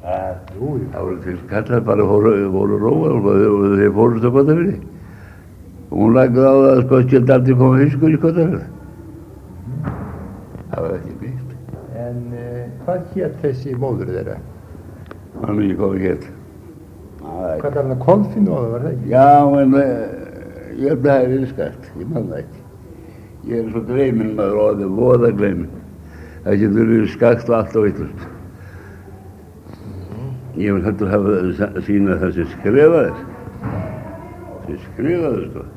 Jú. Það voru til kallar bara voru róa og þeir fóru til Kollafirði. Hún lagði á það sko að skildi aldrei koma fiskur í Kollafirði. Það var ekki byggt. En hvað hét þessi móður þeirra? Það var mikið komið hér. Hvað er hana Kolfinnóða, var það ekki? Já, en ég held að það er innskakt, ég man það ekki. Ég er svo dreyminn maður og það er voða dreyminn. Það getur verið skakt og allt á vittlust. Ég vil heldur hafa sýna það sem skrifaðir. Sem skrifaðir, sko.